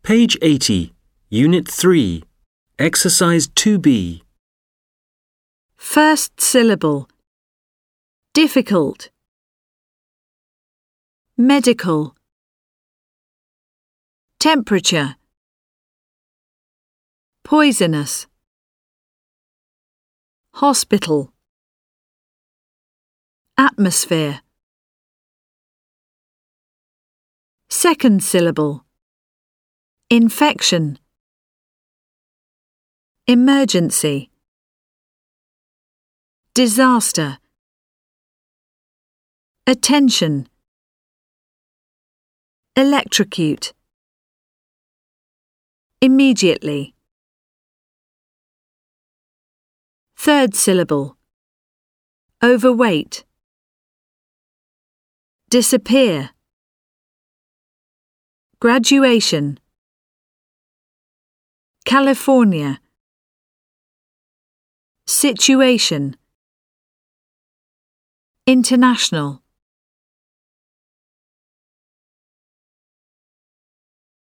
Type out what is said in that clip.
Page 80, Unit 3, Exercise 2B. First syllable. Difficult. Medical. Temperature. Poisonous. Hospital. Atmosphere. Second syllable. Infection. Emergency. Disaster. Attention. Electrocute. Immediately. Third syllable. Overweight. Disappear. Graduation. California. Situation. International.